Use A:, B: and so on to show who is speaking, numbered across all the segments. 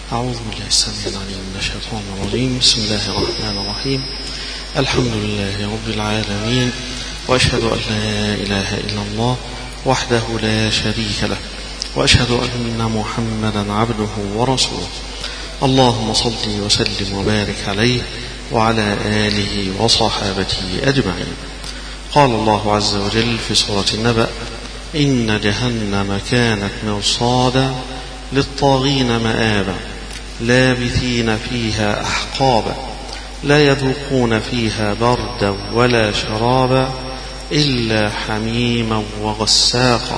A: أعوذ بالله السميع العليم من الشيطان الرجيم. بسم الله الرحمن الرحيم. الحمد لله رب العالمين، وأشهد أن لا إله إلا الله وحده لا شريك له، وأشهد أن محمدا عبده ورسوله. اللهم صل وسلم وبارك عليه وعلى آله وصحابته أجمعين. قال الله عز وجل في سورة النبأ: إن جهنم كانت مرصادا للطاغين مآبا لابثين فيها أحقابا لا يذوقون فيها بردا ولا شرابا إلا حميما وغساقا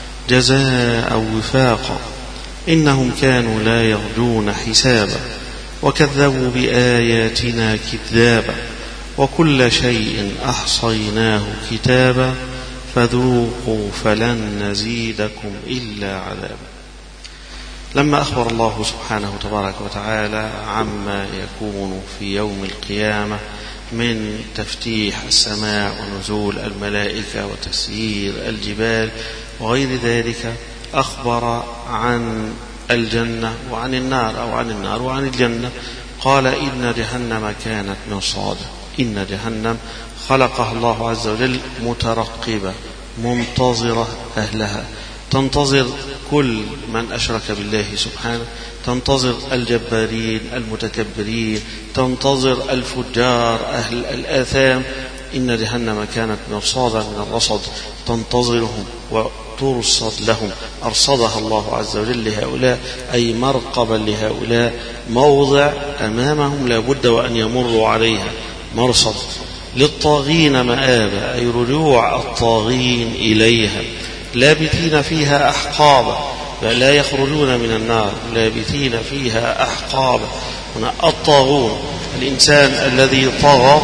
A: جزاء وفاقا إنهم كانوا لا يرجون حسابا وكذبوا بآياتنا كذابا وكل شيء أحصيناه كتابا فذوقوا فلن نزيدكم إلا عذابا. لما أخبر الله سبحانه تبارك وتعالى عما يكون في يوم القيامة من تفتيح السماء ونزول الملائكة وتسيير الجبال وغير ذلك، أخبر عن الجنة وعن النار، أو عن النار وعن الجنة. قال: إن جهنم كانت مرصادا. إن جهنم خلقها الله عز وجل مترقبة منتظرة أهلها، تنتظر كل من أشرك بالله سبحانه، تنتظر الجبارين المتكبرين، تنتظر الفجار أهل الآثام. إن جهنم كانت مرصادا من الرصد، تنتظرهم وترصد لهم. أرصدها الله عز وجل لهؤلاء، أي مرقبا لهؤلاء، موضع أمامهم لا بد وأن يمروا عليها، مرصد. للطاغين مآبا، أي رجوع الطاغين إليها. لابثين فيها أحقابا، لا يخرجون من النار، لابثين فيها أحقابا. هنا الطاغون الإنسان الذي طغى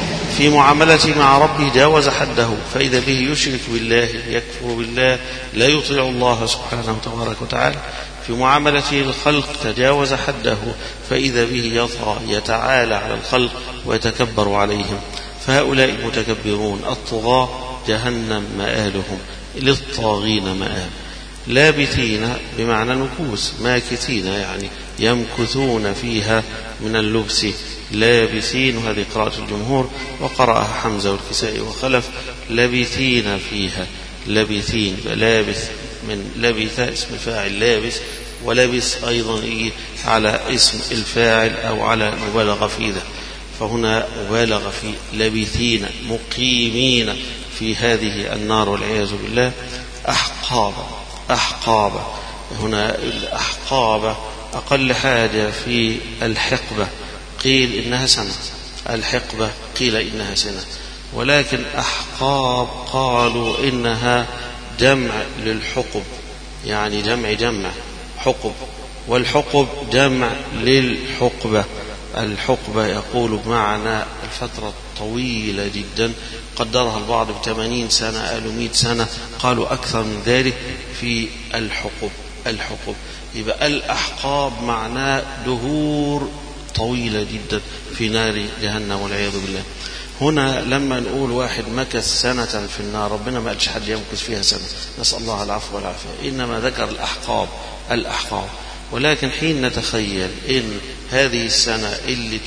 A: في معاملته مع ربه، جاوز حده، فإذا به يشرك بالله، يكفر بالله، لا يطيع الله سبحانه تبارك وتعالى. في معاملته الخلق تجاوز حده، فإذا به يطغى، يتعالى على الخلق ويتكبر عليهم. فهؤلاء المتكبرون الطغاة جهنم مآلهم، للطاغين مآب. لابثين بمعنى المكوس، ماكثين يعني يمكثون فيها من اللبس. لابثين، وهذه قراءة الجمهور، وقرأها حمزة والكسائي وخلف. لابثين فيها، لابثين، لابث من لبث اسم فاعل لابث، ولبث أيضا على اسم الفاعل أو على مبالغة في ذا، فهنا مبالغة في لابثين، مقيمين في هذه النار والعياذ بالله. أحقابا، أحقابا، هنا الأحقاب أقل حاجة في الحقبة، قيل إنها سنة، الحقبة قيل إنها سنة، ولكن أحقاب قالوا إنها جمع للحقب، يعني جمع حقب، والحقب جمع للحقبة. الحقبة يقول بمعنى الفترة طويلة جدا، قدرها البعض ب80 سنة، قالوا 100 سنة، قالوا أكثر من ذلك في الحقب. الحقب يبقى الأحقاب معناه دهور طويلة جدا في نار جهنم والعياذ بالله. هنا لما نقول واحد مكث سنة في النار، ربنا ما قالش حد يمكث فيها سنة، نسأل الله العفو والعافية، إنما ذكر الأحقاب، الأحقاب. ولكن حين نتخيل إن هذه السنة اللي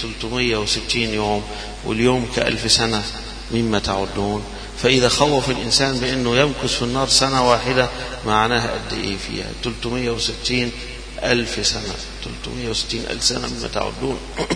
A: 360 يوم واليوم ك1000 سنة مما تعدون، فإذا خوف الإنسان بأنه يمكث في النار سنة واحدة، معناها قد إيه فيها؟ 360 ألف سنة، 360 ألف سنة مما تعدون.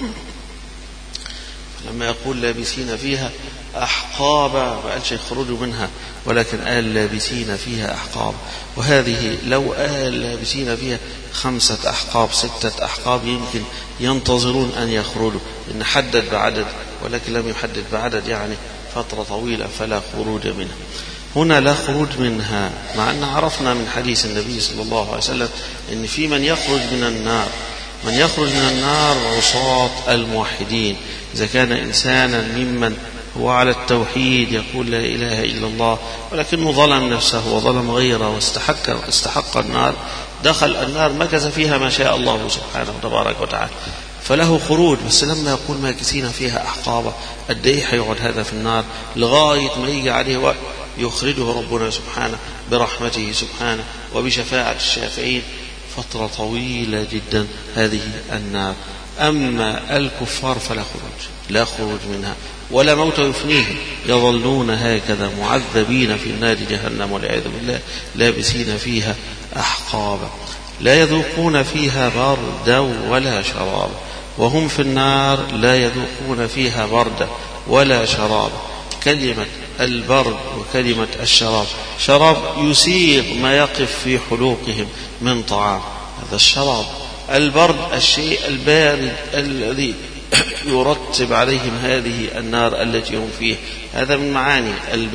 A: لما يقول لابسين فيها أحقابا، ما قالش يخرجوا منها، ولكن قال لابسين فيها أحقاب. وهذه لو قال لابسين فيها 5 أحقاب 6 أحقاب يمكن ينتظرون أن يخرجوا، إن حدد بعدد، ولكن لم يحدد بعدد، يعني فترة طويلة، فلا خروج منها. هنا لا خروج منها، مع أن عرفنا من حديث النبي صلى الله عليه وسلم إن في من يخرج من النار، من يخرج من النار عصاة الموحدين. إذا كان إنسانا ممن هو على التوحيد يقول لا إله إلا الله، ولكنه ظلم نفسه وظلم غيره واستحق النار، دخل النار مكث فيها ما شاء الله سبحانه تبارك وتعالى، فله خروج. بس لما يقول ماكثين فيها أحقابا، قد إيه هيقعد هذا في النار لغاية ما يجي عليه وقت يخرجه ربنا سبحانه برحمته سبحانه وبشفاعة الشافعين. فترة طويلة جدا هذه النار. أما الكفار فلا خروج، لا خروج منها ولا موت يفنيهم، يظلون هكذا معذبين في نار جهنم والعياذ بالله لابسين فيها أحقابا، لا يذوقون فيها بردا ولا شرابا، وهم في النار لا يذوقون فيها بردا ولا شرابا. كلمة البرد وكلمة الشراب، شراب يسيغ ما يقف في حلوقهم من طعام، هذا الشراب. البرد الشيء البارد الذي يرتب عليهم هذه النار التي هم فيه، هذا من معاني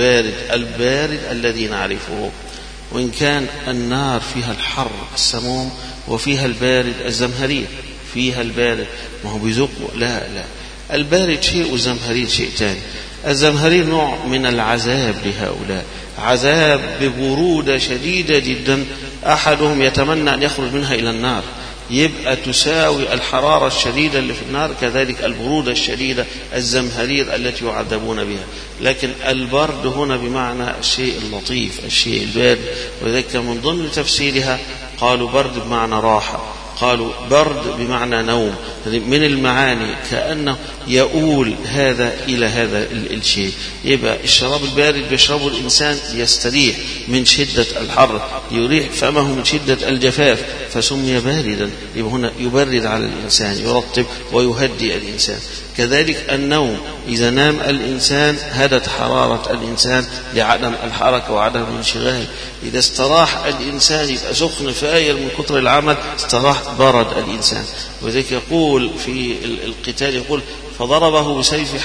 A: البارد الذي نعرفه. وإن كان النار فيها الحر السموم وفيها البارد الزمهرير، فيها البارد ما هو بيذوق، لا البارد شيء والزمهرير شيء ثاني. الزمهرير نوع من العذاب لهؤلاء، عذاب ببرودة شديدة جدا، أحدهم يتمنى أن يخرج منها إلى النار، يبقى تساوي الحرارة الشديدة اللي في النار كذلك البرودة الشديدة الزمهرير التي يعذبون بها. لكن البرد هنا بمعنى الشيء اللطيف، الشيء البارد، وذلك من ضمن تفسيرها قالوا برد بمعنى راحة، قالوا برد بمعنى نوم، من المعاني كأنه يؤول هذا إلى هذا الشيء. يبقى الشراب البارد بيشربه الإنسان يستريح من شدة الحر، يريح فمه من شدة الجفاف فسمي باردا، يبقى هنا يبرد على الإنسان، يرطب ويهدي الإنسان. كذلك النوم، إذا نام الإنسان هدت حرارة الإنسان لعدم الحركة وعدم الانشغال. إذا استراح الإنسان يبقى سخن فاير من كتر العمل، استراح برد الإنسان. وذلك يقول في القتال يقول فضربه بسيفه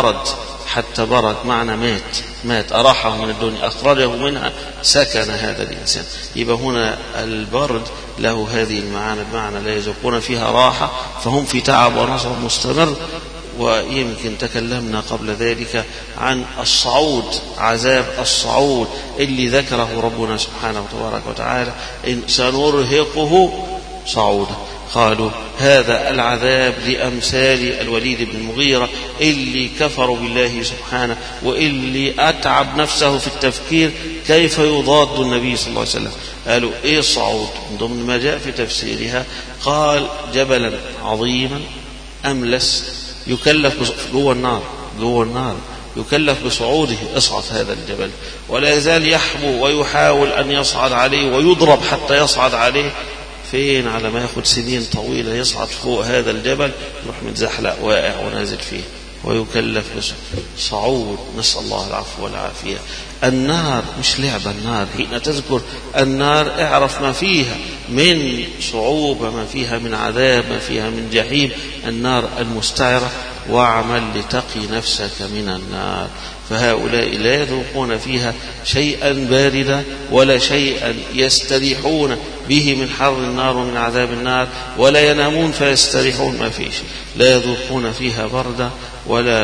A: حتى برد معنى مات أراحه من الدنيا، أخرجه منها، سكن هذا الإنسان. يبقى هنا البرد له هذه المعاني، بمعنى لا يذوقون فيها راحة، فهم في تعب ونصب مستمر. ويمكن تكلمنا قبل ذلك عن الصعود، عذاب الصعود اللي ذكره ربنا سبحانه وتبارك وتعالى، إن سنرهقه صعودا. قالوا هذا العذاب لأمثال الوليد بن المغيرة اللي كفروا بالله سبحانه، واللي أتعب نفسه في التفكير كيف يضاد النبي صلى الله عليه وسلم. قالوا إيه الصعود؟ من ضمن ما جاء في تفسيرها قال جبلا عظيما أملس يكلف جوه النار يكلف بصعوده، اصعد هذا الجبل، ولا يزال يحبو ويحاول أن يصعد عليه ويضرب حتى يصعد عليه. فين؟ على ما ياخد سنين طويلة يصعد فوق هذا الجبل، يروح متزحلق واقع ونازل فيه ويكلف صعود، نسأل الله العفو والعافية. النار مش لعبة، النار حين تذكر النار اعرف ما فيها من صعوبة، ما فيها من عذاب، ما فيها من جحيم، النار المستعرة، واعمل لتقي نفسك من النار. فهؤلاء لا يذوقون فيها شيئا باردا ولا شيئا يستريحون به من حر النار ومن عذاب النار، ولا ينامون فيستريحون، ما فيش، لا يذوقون فيها بردا ولا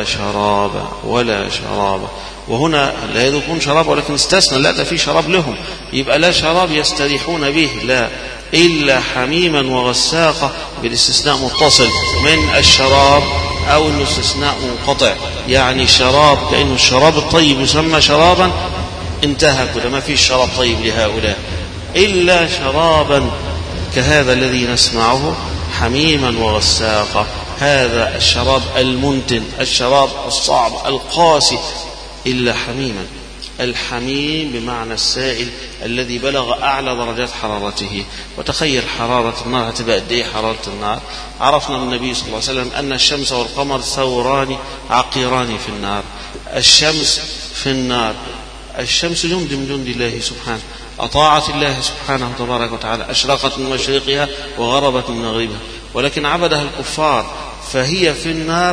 A: شرابا. وهنا لا يذوقون شراب ولكن استثنى، لا ده في شراب لهم، يبقى لا شراب يستريحون به، لا إلا حميما وغساقة، بالاستثناء متصل من الشراب أو الاستثناء منقطع، يعني شراب كأنه الشراب الطيب يسمى شرابا، انتهى كده، ما فيش شراب طيب لهؤلاء إلا شرابا كهذا الذي نسمعه، حميما وغساقة، هذا الشراب المنتن، الشراب الصعب القاسي، إلا حميما. الحميم بمعنى السائل الذي بلغ أعلى درجات حرارته. وتخيل حرارة النار هتبقى قد إيه حرارة النار. عرفنا من النبي صلى الله عليه وسلم أن الشمس والقمر ثوران عقيران في النار. الشمس في النار، الشمس جند من جند الله سبحانه، أطاعت الله سبحانه وتبارك وتعالى، أشرقت من مشرقها وغربت من مغربها، ولكن عبدها الكفار، فهي في النار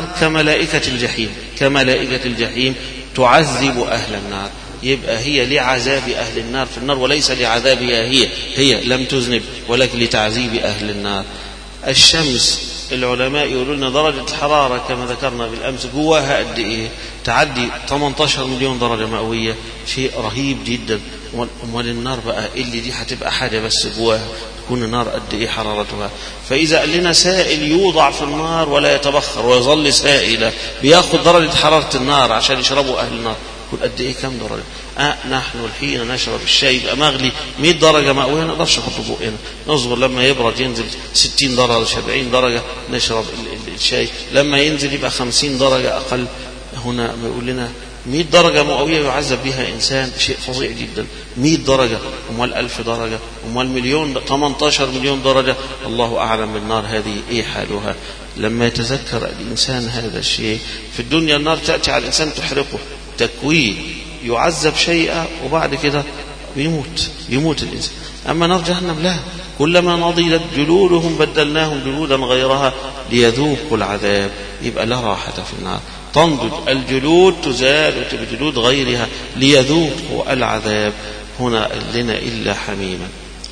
A: كملائكة الجحيم تعذب أهل النار. يبقى هي لعذاب أهل النار في النار وليس لعذابها هي لم تذنب، ولكن لتعذيب أهل النار. الشمس العلماء يقولون لنا درجة الحرارة كما ذكرنا بالأمس جواها قد إيه؟ تعدي 18 مليون درجة مئوية، شيء رهيب جدا. أمال النار بقى اللي دي هتبقى حاجة بس جواها تكون النار قد إيه حرارتها. فإذا قال لنا سائل يوضع في النار ولا يتبخر ويظل سائلا، بياخد درجة حرارة النار عشان يشربوا أهل النار، كل قد إيه كم درجة؟ نحن الحين نشرب الشاي يبقى مغلي 100 درجة مئوية ما نقدرش نحط بقنا، نصبر لما يبرد ينزل 60 درجة 70 درجة نشرب الشاي، لما ينزل يبقى 50 درجة أقل. هنا بيقول لنا 100 درجة مئوية يعذب بها إنسان، شيء فظيع جدا. 100 درجة، أموال 1000 درجة، أموال مليون، 18 مليون درجة، الله أعلم بالنار هذه إيه حالها. لما يتذكر الإنسان هذا الشيء في الدنيا، النار تأتي على الإنسان تحرقه تكوين، يعذب شيئا وبعد كده يموت الإنسان. أما نار جهنم لا، كلما نضجت جلودهم بدلناهم جلودا غيرها ليذوقوا العذاب، يبقى لا راحة في النار. تنضج الجلود تزال بجلود غيرها ليذوقوا العذاب. هنا لنا إلا حميما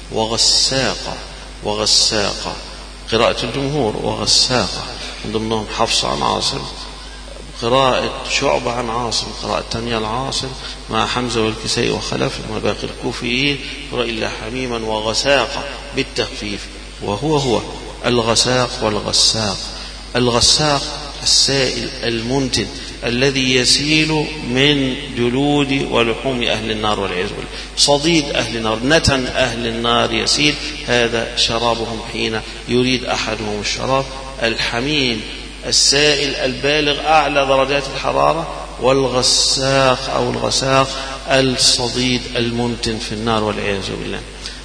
A: وغساقا قراءة الجمهور، وغساقا من ضمنهم حفص عن عاصم، قراءة شعبة عن عاصم، قراءة تانية العاصم مع حمزة والكسائي وخلف وباقي الكوفيين، قراءة إلا حميما وغساقا بالتخفيف. وهو الغساق والغساق. الغساق السائل المنتن الذي يسيل من جلود ولحوم أهل النار والعياذ بالله، صديد أهل النار، نتن أهل النار يسيل، هذا شرابهم حين يريد أحدهم الشراب. الحميم السائل البالغ أعلى درجات الحرارة، والغساق أو الغساق الصديد المنتن في النار والعياذ بالله.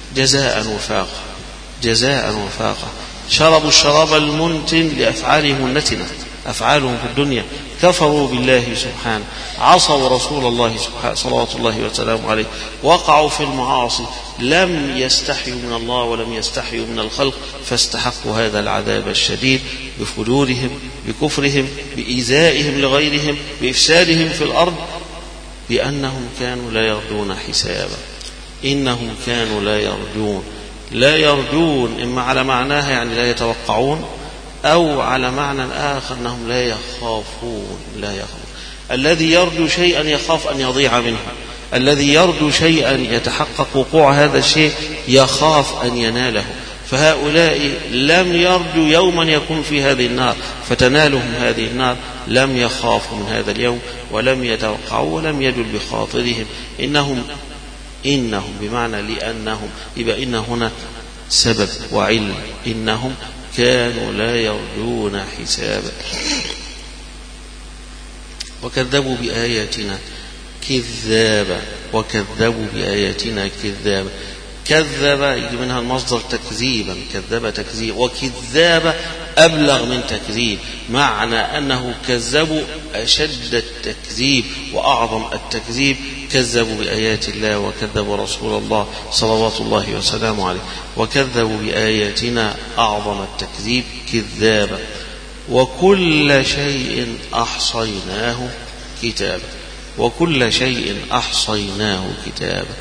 A: جزاء وفاقة شربوا الشراب المنتن لأفعالهم النتنة، أفعالهم في الدنيا، كفروا بالله سبحانه، عصوا رسول الله سبحانه صلوات الله وسلامه عليه، وقعوا في المعاصي، لم يستحيوا من الله ولم يستحيوا من الخلق، فاستحقوا هذا العذاب الشديد بفجورهم، بكفرهم، بإيذائهم لغيرهم، بإفسادهم في الأرض، بأنهم كانوا لا يرجون حسابا. إنهم كانوا لا يرجون إما على معناها يعني لا يتوقعون، أو على معنى آخر أنهم لا يخافون. الذي يرجو شيئا يخاف أن يضيع منه، الذي يرجو شيئا يتحقق وقوع هذا الشيء يخاف أن يناله. فهؤلاء لم يرجوا يوما يكون في هذه النار فتنالهم هذه النار، لم يخافوا من هذا اليوم ولم يتوقعوا ولم يجل بخاطرهم. إنهم بمعنى لأنهم، يبقى إن هنا سبب وعلم، إنهم كانوا لا يرجون حسابا وكذبوا بآياتنا كذابا. كذب يجي منها المصدر تكذيبا، كذب تكذيب، وكذابة أبلغ من تكذيب، معنى أنه كذبوا أشد التكذيب وأعظم التكذيب، كذبوا بآيات الله وكذبوا رسول الله صلوات الله وسلامه عليه، وكذبوا بآياتنا أعظم التكذيب كذابا. وكل شيء أحصيناه كتابا.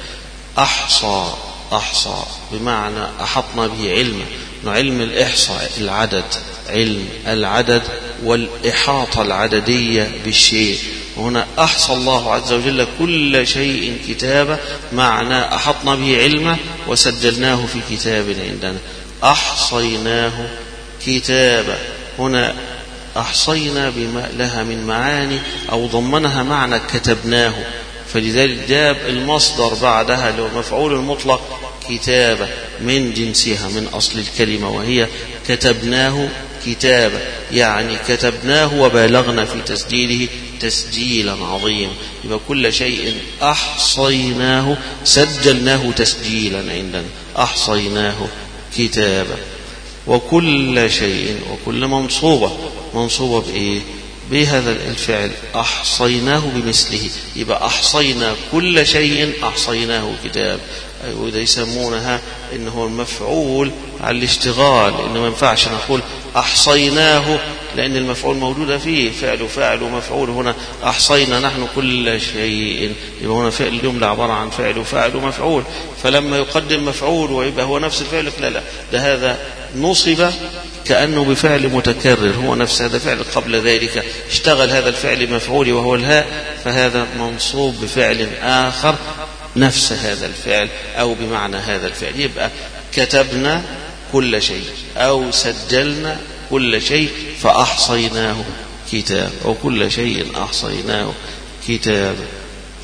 A: أحصى بمعنى أحطنا به علما، علم الإحصاء العدد، علم العدد والإحاطة العددية بالشيء. وهنا أحصى الله عز وجل كل شيء كتابا، معنى أحطنا به علما وسجلناه في كتاب عندنا. أحصيناه كتابا، هنا أحصينا بما لها من معاني أو ضمنها معنى كتبناه، فلذلك جاب المصدر بعدها لو مفعول المطلق كتابة من جنسها من أصل الكلمة، وهي كتبناه كتابة، يعني كتبناه وبالغنا في تسجيله تسجيلا عظيما. يبقى كل شيء أحصيناه سجلناه تسجيلا عندنا، أحصيناه كتابة. وكل شيء، وكل منصوبة بإيه؟ بهذا الفعل أحصيناه بمثله، يبقى أحصينا كل شيء أحصيناه كتاب. وإذا يسمونها إنه المفعول على الاشتغال، إنه ما ينفعش نقول أحصيناه لأن المفعول موجود فيه فعل ومفعول. هنا أحصينا نحن كل شيء، يبقى هنا فعل الجملة عبارة عن فعل ومفعول، فلما يقدم مفعول ويبقى هو نفس الفعل لا ده هذا نصب كأنه بفعل متكرر، هو نفس هذا فعل قبل ذلك اشتغل هذا الفعل مفعول وهو الهاء، فهذا منصوب بفعل آخر نفس هذا الفعل أو بمعنى هذا الفعل. يبقى كتبنا كل شيء أو سجلنا كل شيء فأحصيناه كتاب، وكل شيء أحصيناه كتاب.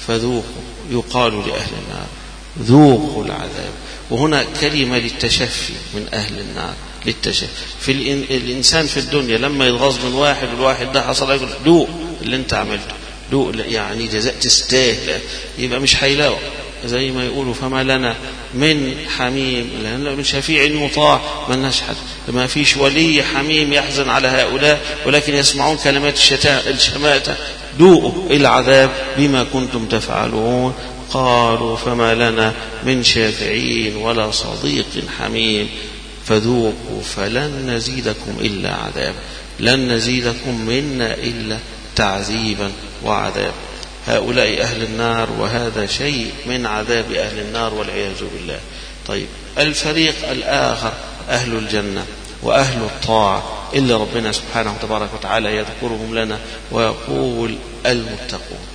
A: فذوقوا، يقال لأهل النار ذوقوا العذاب. وهنا كلمة للتشفي من أهل النار، للتشفي. في الإنسان في الدنيا لما يتغاظ من واحد والواحد ده حصل يقول دوق اللي انت عملته، دوق يعني جزاء تستاهل، يبقى مش هيلاقوا. زي ما يقولوا فما لنا من حميم، لأن من شفيع مطاع ما لناش حد، ما فيش ولي حميم يحزن على هؤلاء، ولكن يسمعون كلمات الشماتة ذوقوا العذاب بما كنتم تفعلون. قالوا فما لنا من شافعين ولا صديق حميم فذوقوا فلن نزيدكم إلا عذاب، لن نزيدكم منا إلا تعذيبا وعذاب. هؤلاء أهل النار، وهذا شيء من عذاب أهل النار والعياذ بالله. طيب الفريق الآخر أهل الجنة وأهل الطاعة اللي ربنا سبحانه وتبارك وتعالى يذكرهم لنا ويقول المتقون.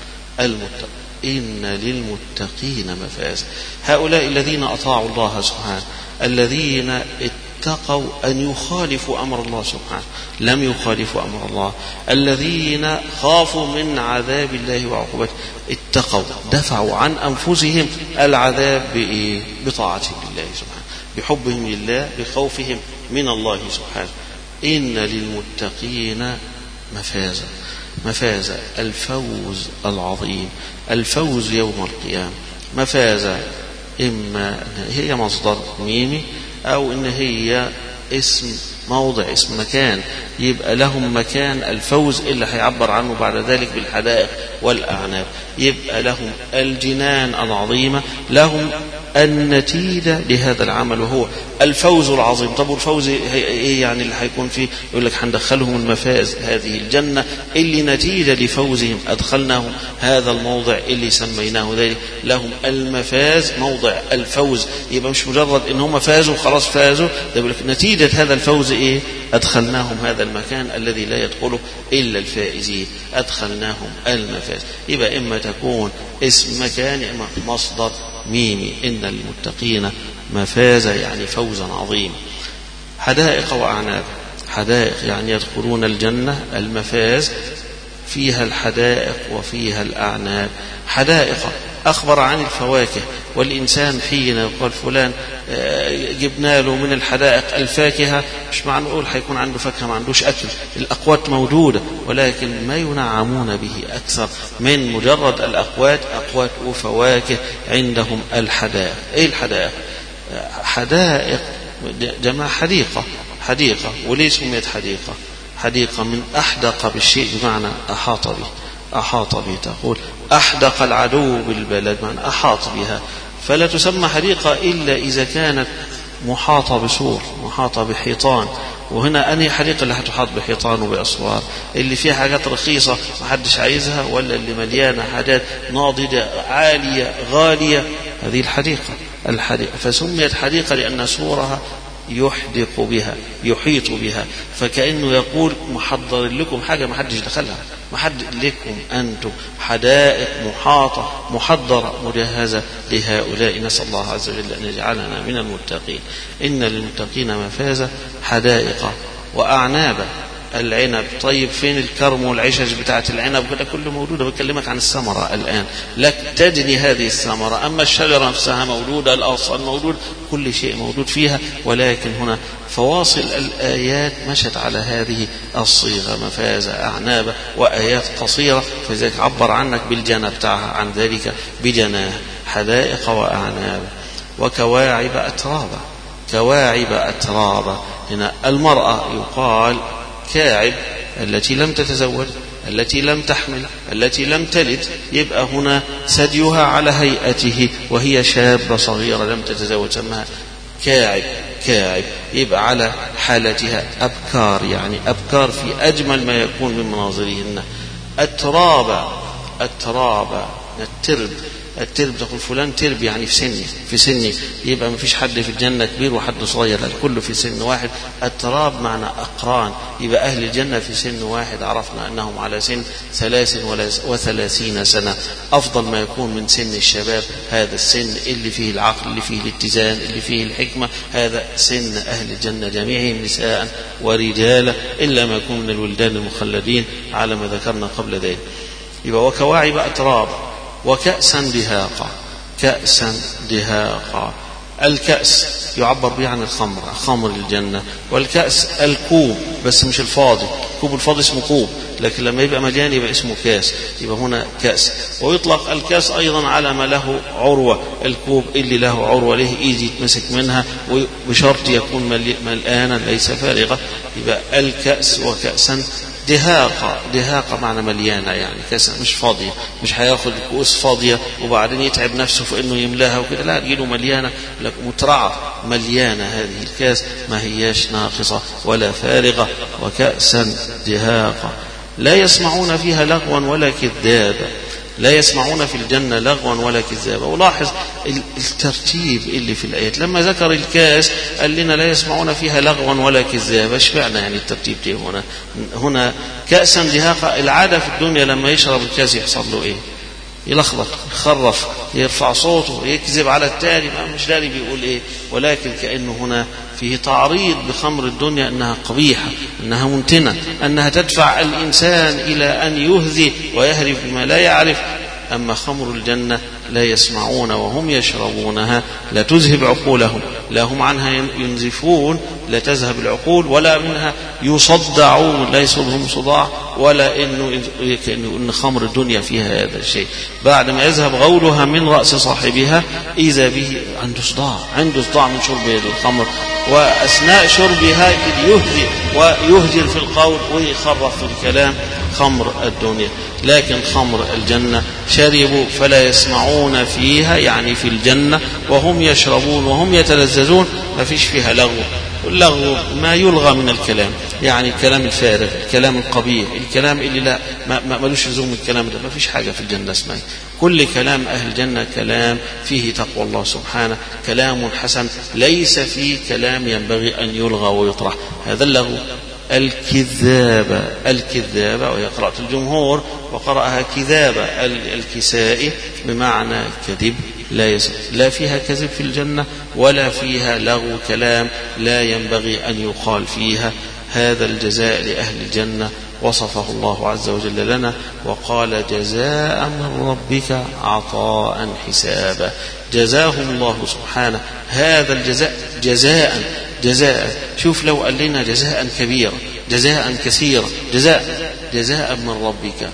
A: إن للمتقين مفازا. هؤلاء الذين أطاعوا الله سبحانه، الذين اتقوا أن يخالفوا أمر الله سبحانه، لم يخالفوا أمر الله، الذين خافوا من عذاب الله وعقوبته، اتقوا دفعوا عن أنفسهم العذاب بطاعة الله سبحانه، بحبهم لله، بخوفهم من الله سبحانه. إن للمتقين مفازا. مفازا الفوز العظيم، الفوز يوم القيامة. مفازا إما هي مصدر ميمي أو إن هي اسم موضع، اسم مكان، يبقى لهم مكان الفوز اللي هيعبر عنه بعد ذلك بالحدائق والأعناب. يبقى لهم الجنان العظيمة، لهم النتيجة لهذا العمل وهو الفوز العظيم. طب والفوز ايه يعني اللي هيكون فيه؟ يقول لك هندخلهم المفاز، هذه الجنة اللي نتيجة لفوزهم أدخلناهم هذا الموضع اللي سميناه ذلك، لهم المفاز موضع الفوز. يبقى مش مجرد ان هم فازوا خلاص فازوا، ده يقول لك نتيجة هذا الفوز ايه؟ أدخلناهم هذا المكان الذي لا يدخله إلا الفائزين، أدخلناهم المفاز. يبقى إما تكون اسم مكان إما مصدر ميمي. إن للمتقين مفازا يعني فوزا عظيما. حدائق وأعناب، حدائق يعني يدخلون الجنة، المفاز فيها الحدائق وفيها الأعناب. حدائق أخبر عن الفواكه، والإنسان حين يقول فلان جبنا له من الحدائق الفاكهة، مش معنى نقول حيكون عنده فاكهة ما عندوش أكل، الأقوات موجودة، ولكن ما ينعمون به أكثر من مجرد الأقوات، أقوات وفواكه عندهم الحدائق. إيه الحدائق؟ حدائق جمع حديقة، حديقة. وليش سميت حديقة؟ حديقة من أحدق بالشيء بمعنى أحاط به، أحاط به. تقول أحدق العدو بالبلد، معنى أحاط بها. فلا تسمى حديقة إلا إذا كانت محاطة بسور، محاطة بحيطان. وهنا أنهي حديقة اللي هتحاط بحيطان وبأسوار؟ اللي فيها حاجات رخيصة محدش عايزها، ولا اللي مليانة حاجات ناضجة عالية غالية؟ هذه الحديقة. الحديقة فسميت حديقة لأن سورها يحدق بها، يحيط بها. فكأنه يقول محضر لكم حاجة ما حدش دخلها، ما حد لكم أنتم، حدائق محاطة محضرة مجهزة لهؤلاء. نسأل الله عز وجل أن يجعلنا من المتقين. إن للمتقين مفازا حدائق وأعنابا. العنب، طيب فين الكرم والعشش بتاعت العنب؟ كده كله موجودة. بكلمك عن الثمرة الآن، لك تجني هذه الثمرة. أما الشجرة نفسها موجودة، الأغصان موجود، كل شيء موجود فيها. ولكن هنا فواصل الآيات مشت على هذه الصيغة، مفازة أعنابة، وآيات قصيرة، فذلك عبر عنك بالجنة بتاعها عن ذلك بجناه. حدائق وأعناب وكواعب أترابا. كواعب أترابا، هنا المرأة يقال كاعب التي لم تتزوج، التي لم تحمل، التي لم تلد. يبقى هنا ثديها على هيئته وهي شابة صغيرة لم تتزوج، سمها كاعب. كاعب يبقى على حالتها. أبكار يعني أبكار في أجمل ما يكون من مناظرهن. أترابا، أترابا الترب. الترب تقول فلان ترب يعني في سني، يبقى ما فيش حد في الجنة كبير وحد صغير، الكل في سن واحد. التراب معنى أقران، يبقى أهل الجنة في سن واحد. عرفنا أنهم على سن 33 سنة، أفضل ما يكون من سن الشباب. هذا السن اللي فيه العقل، اللي فيه الاتزان، اللي فيه الحكمة، هذا سن أهل الجنة جميعهم نساء ورجالا، إلا ما يكون من الولدان المخلدين على ما ذكرنا قبل ذلك. يبقى وكواعب أتراب. وكأسا دهاقا. كأسا دهاقا. الكأس يعبر به عن الخمر، خمر الجنة. والكأس الكوب، بس مش الفاضي، كوب الفاضي اسمه كوب، لكن لما يبقى مليان يبقى اسمه كاس، يبقى هنا كأس. ويطلق الكاس أيضا على ما له عروة، الكوب اللي له عروة له إيد يتمسك منها وبشرط يكون ملآنا ليس فارغة، يبقى الكأس. وكأسا دهاقة. دهاقة معنى مليانة، يعني كأس مش فاضية، مش هياخد كؤوس فاضية وبعدين يتعب نفسه في انه يملاها وكده، لا، تجيله مليانة مترعة مليانة. هذه الكاس ما هياش ناقصة ولا فارغة. وكأسا دهاقة لا يسمعون فيها لغوا ولا كذابا. لا يسمعون في الجنة لغوا ولا كذابا. ولاحظ الترتيب اللي في الآيات، لما ذكر الكاس قال لنا لا يسمعون فيها لغوا ولا كذابا. اشمعنى يعني الترتيب دي هنا كأسا دهاقا؟ العادة في الدنيا لما يشرب الكاس يحصل له ايه؟ يلخبط، يخرف، يرفع صوته، يكذب على التاني، مش داري بيقول ايه. ولكن كأنه هنا فيه تعريض بخمر الدنيا انها قبيحة، انها منتنة، انها تدفع الانسان الى ان يهذي ويهرف بما لا يعرف. اما خمر الجنة لا يسمعون وهم يشربونها لا تذهب عقولهم، لا هم عنها ينزفون، لا تذهب العقول، ولا منها يصدعون، لا يصدهم صداع، ولا إن خمر الدنيا فيها هذا الشيء. بعد ما يذهب غولها من رأس صاحبها إذا به عنده صداع من شرب الخمر، وأثناء شربها يهدي ويهجر في القول ويخرف في الكلام. خمر الدنيا. لكن خمر الجنة شربوا فلا يسمعون فيها، يعني في الجنة وهم يشربون وهم يتلذذون، ما فيش فيها لغو. اللغو ما يلغى من الكلام، يعني الكلام الفارغ، الكلام القبيح، الكلام اللي لا ملوش لزوم. الكلام ده ما فيش حاجة في الجنة اسمها. كل كلام أهل الجنة كلام فيه تقوى الله سبحانه، كلام حسن، ليس فيه كلام ينبغي أن يلغى ويطرح. هذا اللغو. الكذابة وهي قراءة الجمهور، وقرأها كذابة الكسائي بمعنى كذب. لا فيها كذب في الجنة ولا فيها لغو كلام لا ينبغي أن يقال فيها. هذا الجزاء لأهل الجنة وصفه الله عز وجل لنا وقال جزاء من ربك عطاء حسابا. جزاهم الله سبحانه هذا الجزاء جزاء. شوف لو قال لنا جزاء كبيرا، جزاء كثيرا، جزاء من ربك،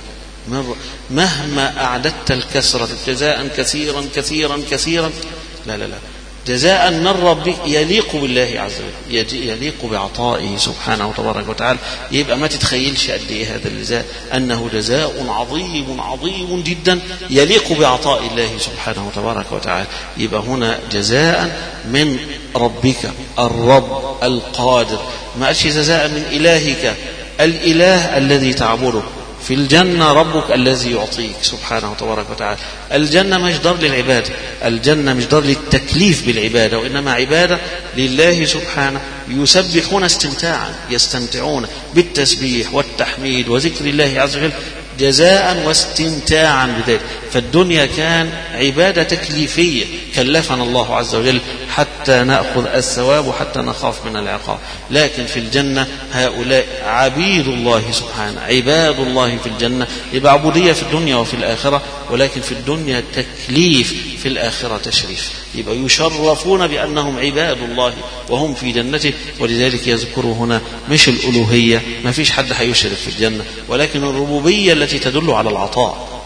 A: مهما أعددت الكسرة جزاء كثيرا كثيرا كثيرا، لا جزاء من ربك يليق بالله عز وجل، يليق بعطائه سبحانه وتبارك وتعالى. يبقى ما تتخيلش قد ايه هذا الجزاء، انه جزاء عظيم عظيم جدا يليق بعطاء الله سبحانه وتبارك وتعالى. يبقى هنا جزاء من ربك، الرب القادر، ما قالش جزاء من إلهك، الإله الذي تعبده. في الجنة ربك الذي يعطيك سبحانه وتبارك وتعالى. الجنة مش دار للعبادة، الجنة مش دار للتكليف بالعبادة، وإنما عبادة لله سبحانه، يسبحون استمتاعا، يستمتعون بالتسبيح والتحميد وذكر الله عز وجل جزاء واستمتاعا بذلك. فالدنيا كان عبادة تكليفية كلفنا الله عز وجل حتى نأخذ الثواب وحتى نخاف من العقاب. لكن في الجنة هؤلاء عبيد الله سبحانه، عباد الله في الجنة. يبقى عبودية في الدنيا وفي الآخرة، ولكن في الدنيا تكليف، في الآخرة تشريف. يبقى يشرفون بأنهم عباد الله وهم في جنته. ولذلك يذكر هنا مش الألوهية، ما فيش حد هيشرك في الجنة، ولكن الربوبية التي تدل على العطاء،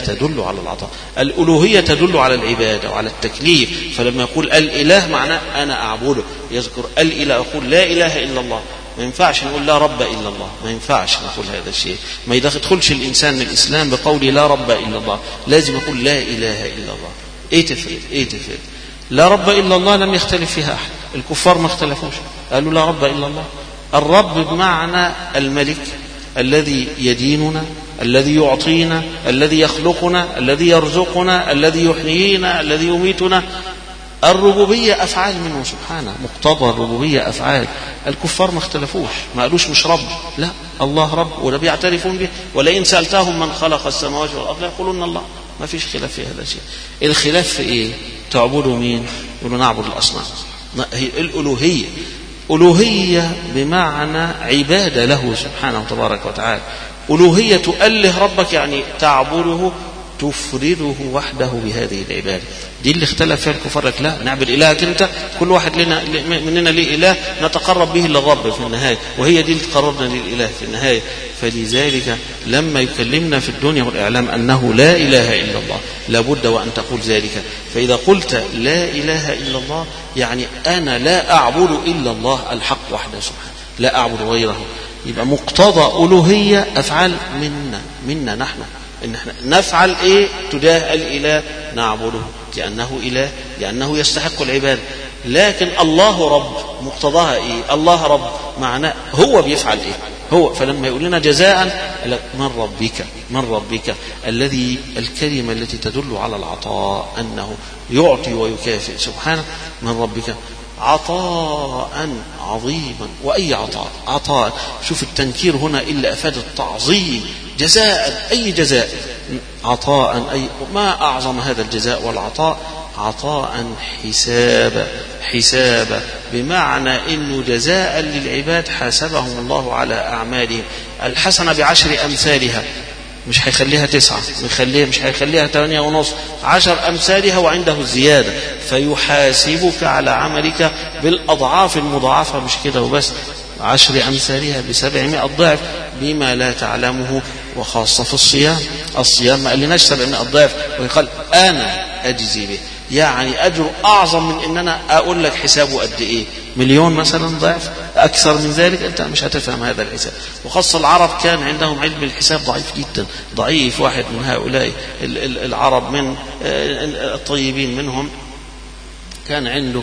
A: الألوهية تدل على العبادة وعلى التكليف. فلما يقول الإله معناه أنا أعبده، يذكر الإله، يقول لا إله إلا الله. ما ينفعش نقول لا رب إلا الله، ما ينفعش نقول هذا الشيء. ما يدخلش الإنسان من الإسلام بقول لا رب إلا الله، لازم يقول لا إله إلا الله. إيه تفرق؟ لا رب إلا الله لم يختلف فيها أحد، الكفار ما اختلفوش، قالوا لا رب إلا الله. الرب بمعنى الملك الذي يديننا، الذي يعطينا، الذي يخلقنا، الذي يرزقنا، الذي يحيينا، الذي يميتنا. الربوبية أفعال منه سبحانه، مقتضى الربوبية أفعال. الكفار ما اختلفوش، ما قالوش مش رب، لا، الله رب، ولا بيعترفون به. ولئن سألتهم من خلق السماوات والأرض يقولون الله. ما فيش خلاف في هذا الشيء. الخلاف في إيه؟ تعبدوا مين؟ يقولوا نعبد الأصنام. هي الألوهية، ألوهية بمعنى عبادة له سبحانه وتبارك وتعالى. ألوهية تؤله ربك يعني تعبده تفرده وحده بهذه العبادة. دي اللي اختلف فيها الكفار، لا نعبد إلهك أنت، كل واحد مننا ليه إله نتقرب به للرب في النهاية، وهي دي اللي تقربنا للإله في النهاية. فلذلك لما يكلمنا في الدنيا والإعلام أنه لا إله إلا الله لابد وأن تقول ذلك. فإذا قلت لا إله إلا الله يعني أنا لا أعبد إلا الله الحق وحده سبحانه، لا أعبد غيره. يبقى مقتضى ألوهية أفعال منا نحن، إن احنا نفعل إيه تجاه الإله، نعبده لأنه إله، لأنه يستحق العبادة. لكن الله رب مقتضاها إيه؟ الله رب معناه هو بيفعل إيه؟ هو. فلما يقول لنا جزاء من ربك الذي، الكلمة التي تدل على العطاء أنه يعطي ويكافئ سبحانه. من ربك عطاء عظيما. وأي عطاء شوف التنكير هنا إلا أفاد التعظيم. جزاء، أي جزاء، عطاء، أي ما أعظم هذا الجزاء والعطاء. عطاء حسابا بمعنى إنه جزاء للعباد حاسبهم الله على أعمالهم. الحسنة ب10 أمثالها، مش هيخليها 9، مش هيخليها 8.5، 10 أمثالها وعنده الزيادة. فيحاسبك على عملك بالأضعاف المضاعفة، مش كده وبس، 10 أمثالها ب700 ضعف بما لا تعلمه. وخاصة في الصيام ما قالناش 700 ضعف، ويقال أنا أجزي به، يعني أجر أعظم من إن أنا أقول لك حسابه قد إيه، 1,000,000 مثلا ضعف، أكثر من ذلك أنت مش هتفهم هذا الحساب. وخاصة العرب كان عندهم علم الحساب ضعيف جدا، ضعيف. واحد من هؤلاء العرب من الطيبين منهم كان عنده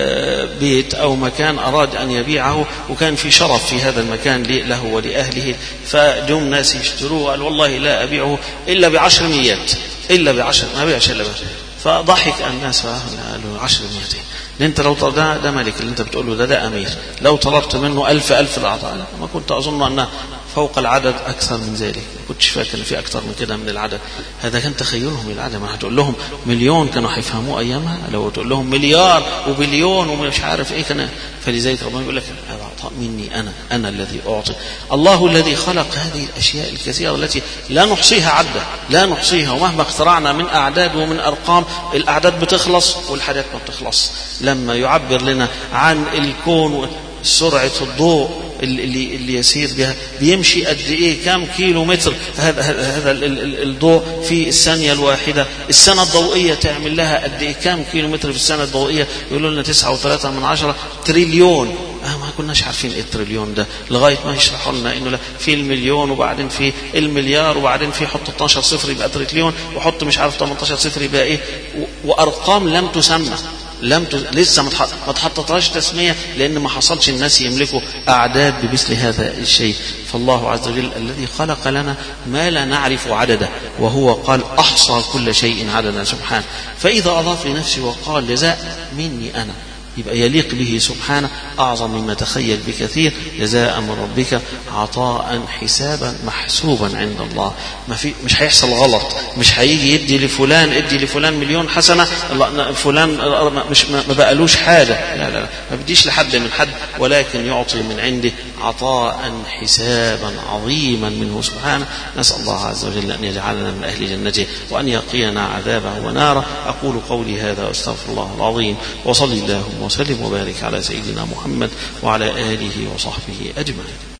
A: بيت أو مكان أراد أن يبيعه، وكان في شرف في هذا المكان له ولأهله، فجم ناس يشتروه، قال والله لا أبيعه إلا ب10 إلا ب10، ما أبيعش إلا ب10. فضحك الناس فقالوا 10 200. انت لو طلبت ده ملك اللي انت بتقوله ده امير، لو طلبت منه 1000 الاعطاء، ما كنت اظن انه فوق العدد اكثر من ذلك، ما كنتش فاكر ان في اكثر من كده من العدد. هذا كان تخيلهم للعدد. ما هتقول لهم 1,000,000 كانوا هيفهموه ايامها، لو تقول لهم 1,000,000,000 وبليون ومش عارف ايه كان. فلذلك ربنا يقول لك هذا عطاء مني انا الذي اعطي. الله الذي خلق هذه الاشياء الكثيره التي لا نحصيها عده، لا نحصيها، ومهما اخترعنا من اعداد ومن ارقام الاعداد بتخلص والحاجات ما بتخلص. لما يعبر لنا عن الكون سرعة الضوء اللي يسير بها، بيمشي قد ايه، كم كيلو متر هذا الضوء في الثانية الواحدة. السنة الضوئية تعمل لها قد ايه، كم كيلو متر في السنة الضوئية، يقولوا لنا 9.3 تريليون. ما كناش عارفين ايه التريليون ده لغاية ما يشرحوا لنا انه لا، في المليون وبعدين في المليار وبعدين في حط 12 صفر يبقى تريليون، وحط مش عارف 18 صفر يبقى ايه، وارقام لم تسمى، لسه ما تحطتهاش تسمية، لأن ما حصلش الناس يملكوا أعداد بمثل هذا الشيء. فالله عز وجل الذي خلق لنا ما لا نعرف عدده، وهو قال أحصى كل شيء عددا سبحانه. فإذا أضاف لنفسه وقال جزاء مني أنا، يبقى يليق به سبحانه أعظم مما تخيل بكثير. جزاء من ربك عطاء حسابا محسوبا عند الله. مش هيحصل غلط، مش هيجي ادي لفلان 1,000,000 حسنة، فلان مش ما بقالوش حاجة، لا ما بديش لحد من حد، ولكن يعطي من عنده عطاء حسابا عظيما منه سبحانه. نسأل الله عز وجل أن يجعلنا من أهل جنته وأن يقينا عذابه وناره. أقول قولي هذا وأستغفر الله العظيم، وصلي اللهم وسلم وبارك على سيدنا محمد وعلى آله وصحبه أجمعين.